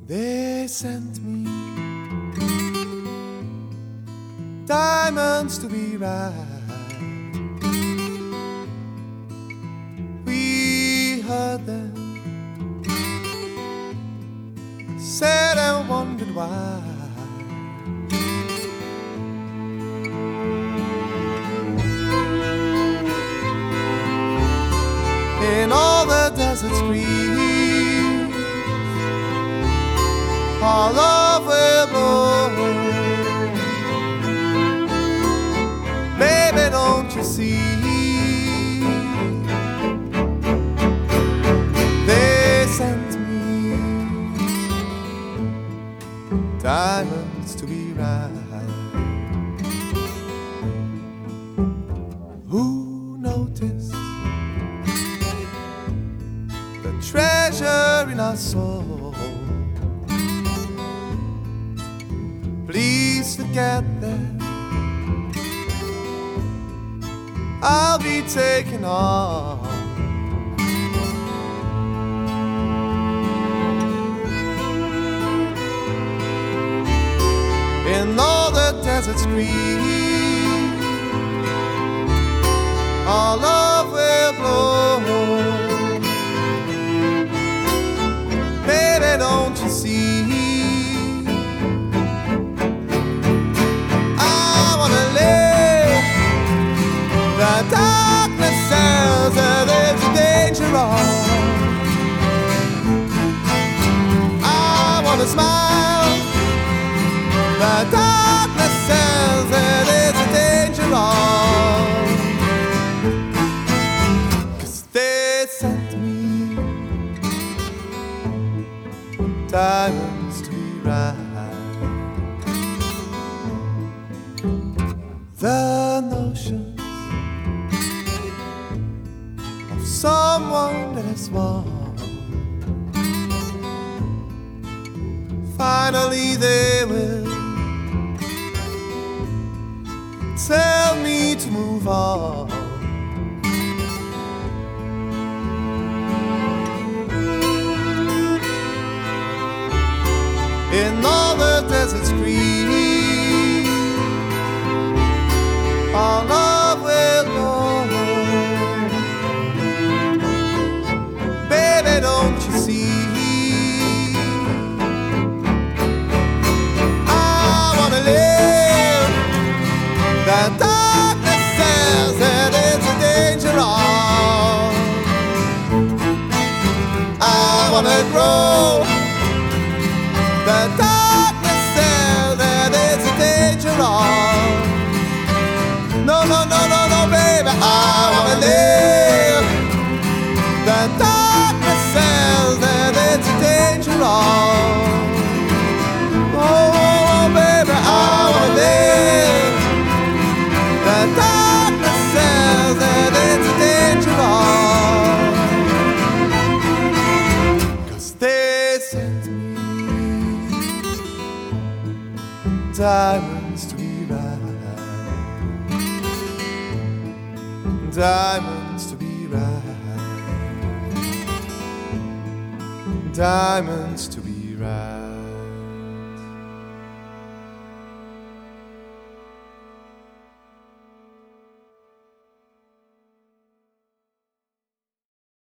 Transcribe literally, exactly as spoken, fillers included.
They sent me diamonds to be right. We heard them, said and wondered why. In all the deserts green, our love will blow. Baby, don't you see? They sent me diamonds to be right. Who noticed the treasure in our soul? Please forget that I'll be taking off. In all the deserts green, our love will blow. Baby, don't you see? The darkness says that there's a danger on. I wanna smile. The darkness says that there's a danger on. 'Cause they sent me diamonds to be right. The notion someone that is wrong. Finally they will tell me to move on. In all the deserts green, our love will go. Don't you see? I wanna live. The darkness says that it's a danger on. I wanna grow. The darkness says that it's a danger on. No, no, no, no, no, baby. I wanna live. The darkness says that it's a danger on. Oh, oh, oh, baby, I wanna live. The darkness says that it's a danger on. 'Cause they sent me diamonds to be right. Diamonds to be right. Diamonds to be right.